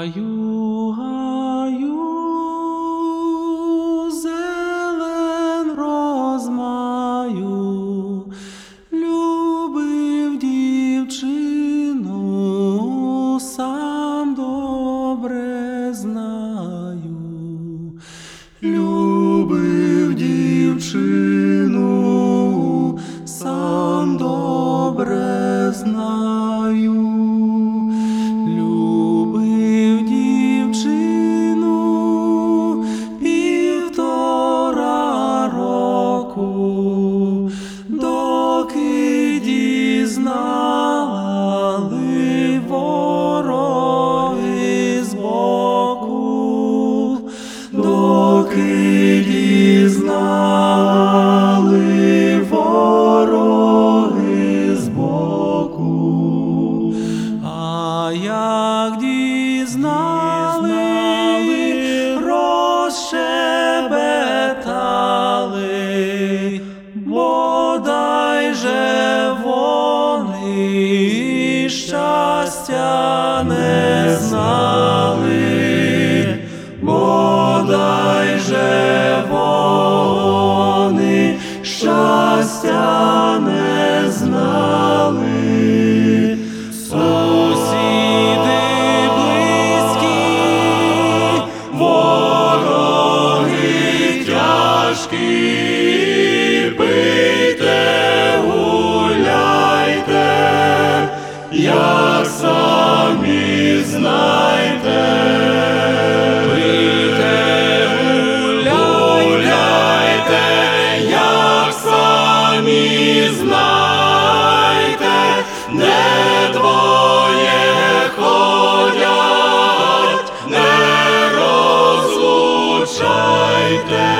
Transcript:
гаю, зелен розмаю, любив дівчину, сам добре знаю. Любив дівчину, сам добре знаю. Любив дівчину 1,5 року, доки дізнали вороги збоку, доки дізнали вороги збоку. А як дізнали, розшебетали, бодай же вони щастя не знали, бодай же вони щастя не знали. Сусіди близькі, вороги тяжкі, пийте, гуляйте, як самі знайте. Пийте, гуляйте, як самі знайте, не двоє ходять, не розлучайте.